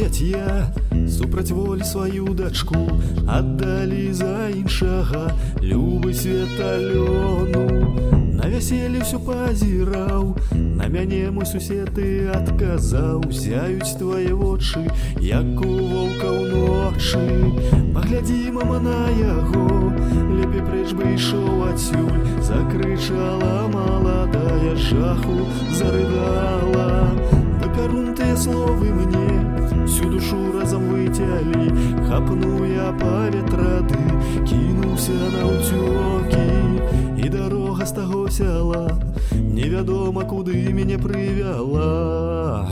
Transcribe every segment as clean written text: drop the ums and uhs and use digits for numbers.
дзіця супраць волі сваю дачку аддалі за іншага любы Светалёну. На вяселле ўсё пазіраў, на мяне мой сусед і адказаў: зяюць твае вочы, як у воўка ўночы. Паглядзі, мама, на яго, лепей прэч бы ішоў адсюль. Закрычала маладая, жаху зарыдала. Выпярнутыя словы мне всю душу разам выцялі. Хапнуў я паветрады, кінуўся наўцёкі, і дарога з таго сяла невядома куды мяне прывяла.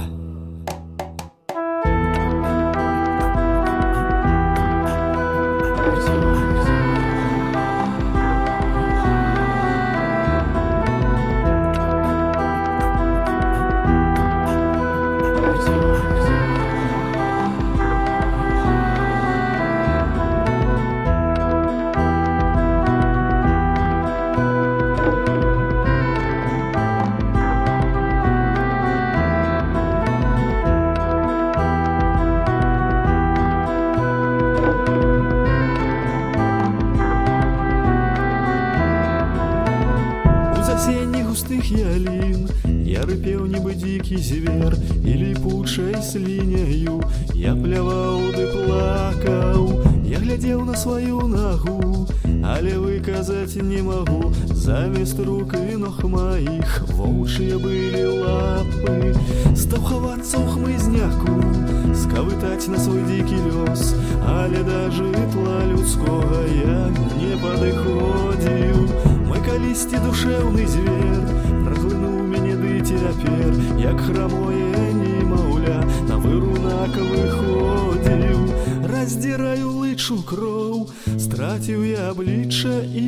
Густых ялін я рыпеў, нібы дзікі звер, і ліпучай сліняю я пляваў ды плакаў. Я глядзеў на сваю нагу, але выказаць не магу. Замест рук і ног маіх воўчыя былі лапы. Стаў хавацца ў хмызняку, скавытаць на свой дзікі лёс, але да жытла людскога я не падыходзіў. Мой калісьці душэўны звер праглынуў мяне ды цяпер, як храмое немаўля, на вырунак выходзіў. Раздзіраю лычу кроў, страціў я аблічча і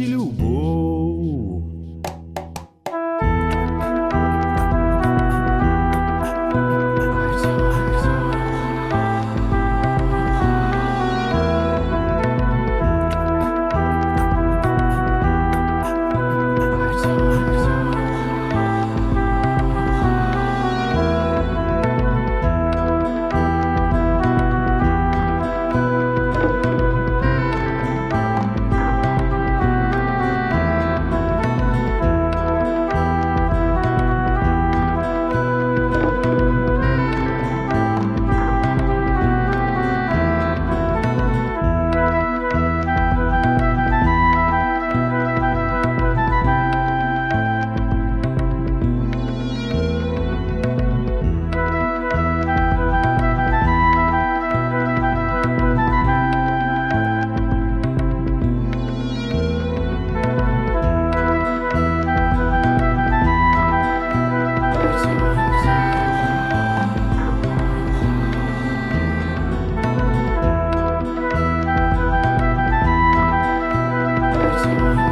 любоў. We'll be right back.